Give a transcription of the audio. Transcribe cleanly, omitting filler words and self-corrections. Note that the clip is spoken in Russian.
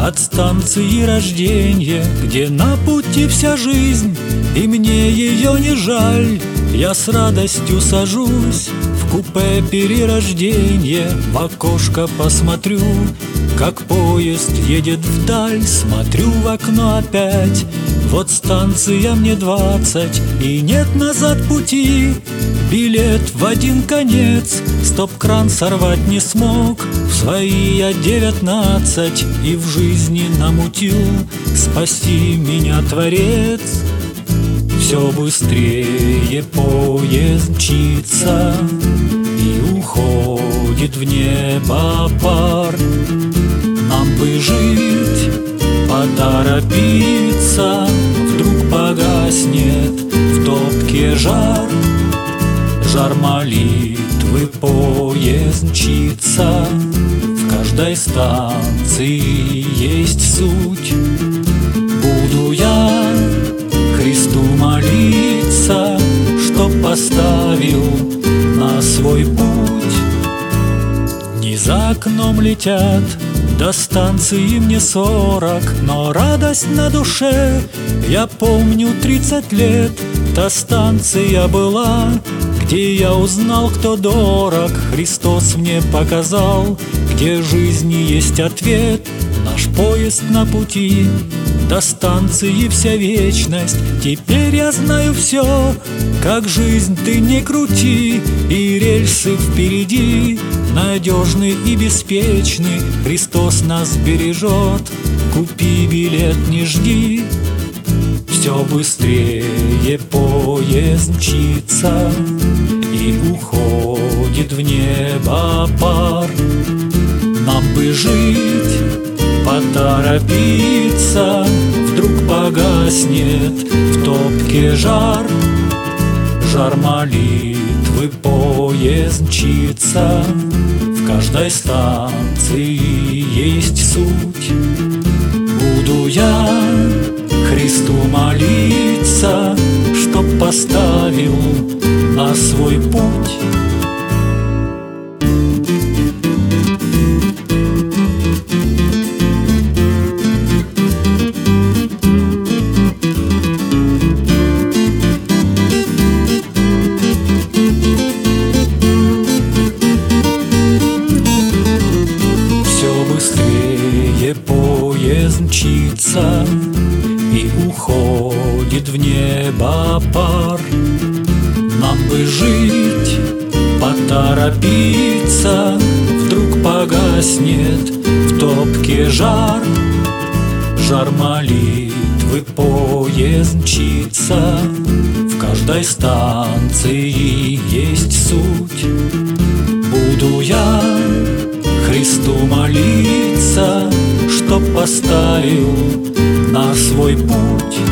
от станции рождения, где на пути вся жизнь, и мне ее не жаль. Я с радостью сажусь в купе перерождения, в окошко посмотрю, как поезд едет вдаль. Смотрю в окно опять, вот станция мне 20, и нет назад пути. Билет в один конец, стоп-кран сорвать не смог. В свои я 19 и в жизни намутил. Спаси меня, Творец. Все быстрее поезд мчится, и уходит в небо пар. Нам бы жить, поторопиться, вдруг погаснет в топке жар. Жар молитвы, поезд мчится, в каждой станции есть суть. Буду я Христу молиться, чтоб поставил на свой путь. Дни за окном летят, до станции мне 40, но радость на душе. Я помню 30 лет, та станция была, где я узнал, кто дорог. Христос мне показал, где жизни есть ответ. Наш поезд на пути, до станции вся вечность. Теперь я знаю все, как жизнь ты не крути, и рельсы впереди надежны и беспечны. Христос нас бережет, купи билет, не жди. Все быстрее поезд мчится, и уходит в небо пар. Нам бы жить, поторопиться, вдруг погаснет в топке жар. Жар молитвы, поезд мчится, в каждой станции есть суть. Буду я Христу молиться, чтоб поставил на свой путь. Поезд мчится, и уходит в небо пар. Нам бы жить, поторопиться, вдруг погаснет в топке жар. Жар молитвы, поезд мчится, в каждой станции есть суть. Буду я Христу молиться, чтоб поставил на свой путь.